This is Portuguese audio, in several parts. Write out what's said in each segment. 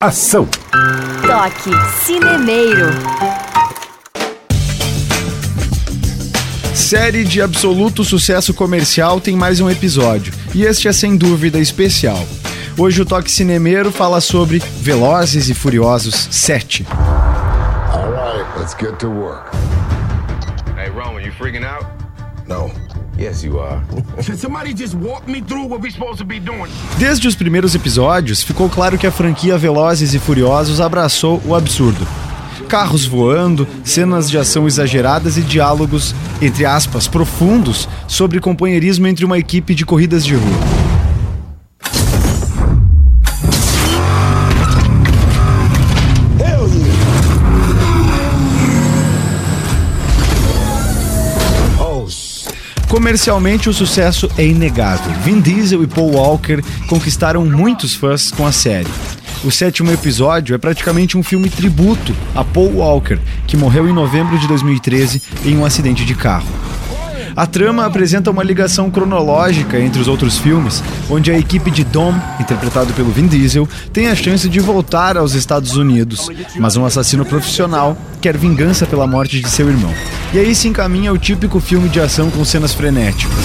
Ação! Toque Cinemeiro. Série de absoluto sucesso comercial tem mais um episódio, e este é sem dúvida especial. Hoje o Toque Cinemeiro fala sobre Velozes e Furiosos 7. All right, let's get to work. Hey, Roman, you freaking out? No. Yes, you are. Can somebody just walk me through what we're supposed to be doing? Desde os primeiros episódios, ficou claro que a franquia Velozes e Furiosos abraçou o absurdo. Carros voando, cenas de ação exageradas e diálogos, entre aspas, profundos, sobre companheirismo entre uma equipe de corridas de rua. Comercialmente, o sucesso é inegável. Vin Diesel e Paul Walker conquistaram muitos fãs com a série. O 7º episódio é praticamente um filme tributo a Paul Walker, que morreu em novembro de 2013 em um acidente de carro. A trama apresenta uma ligação cronológica entre os outros filmes, onde a equipe de Dom, interpretado pelo Vin Diesel, tem a chance de voltar aos Estados Unidos, mas um assassino profissional quer vingança pela morte de seu irmão. E aí se encaminha o típico filme de ação com cenas frenéticas.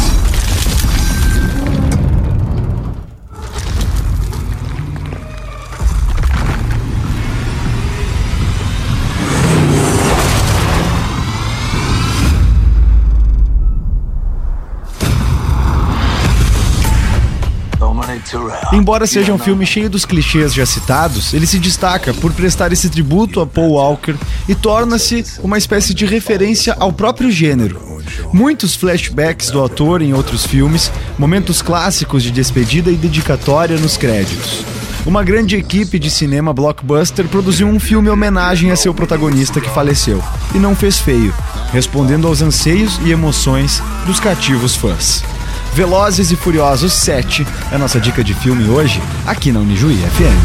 Embora seja um filme cheio dos clichês já citados, ele se destaca por prestar esse tributo a Paul Walker e torna-se uma espécie de referência ao próprio gênero. Muitos flashbacks do ator em outros filmes, momentos clássicos de despedida e dedicatória nos créditos. Uma grande equipe de cinema blockbuster produziu um filme em homenagem a seu protagonista que faleceu, e não fez feio, respondendo aos anseios e emoções dos cativos fãs. Velozes e Furiosos 7 é a nossa dica de filme hoje, aqui na Unijuí FM.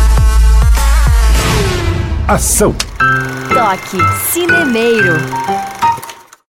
Ação! Toque Cinemeiro.